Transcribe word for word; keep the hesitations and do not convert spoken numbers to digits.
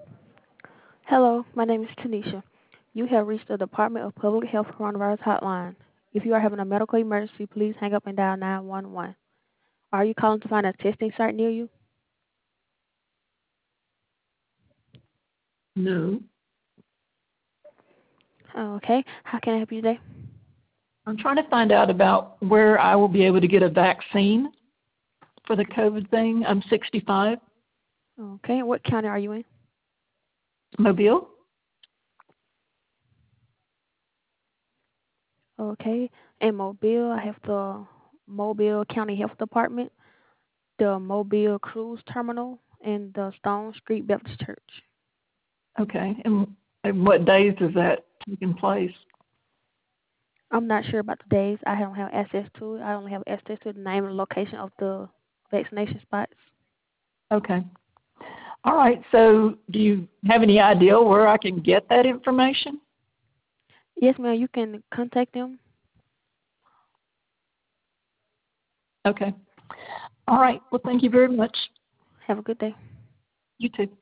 Hello, my name is Tanisha. You have reached the Department of Public Health Coronavirus Hotline. If you are having a medical emergency, please hang up and dial nine one one. Are you calling to find a testing site near you? No. Okay, how can I help you today? I'm trying to find out about where I will be able to get a vaccine for the COVID thing. I'm sixty-five. Okay, what county are you in? Mobile? Okay, in Mobile, I have the Mobile County Health Department, the Mobile Cruise Terminal, and the Stone Street Baptist Church. Okay. And, and what days is that taking place? I'm not sure about the days. I don't have access to it. I only have access to the name and location of the vaccination spots. Okay. All right. So do you have any idea where I can get that information? Yes, ma'am, you can contact them. Okay. All right. Well, thank you very much. Have a good day. You too.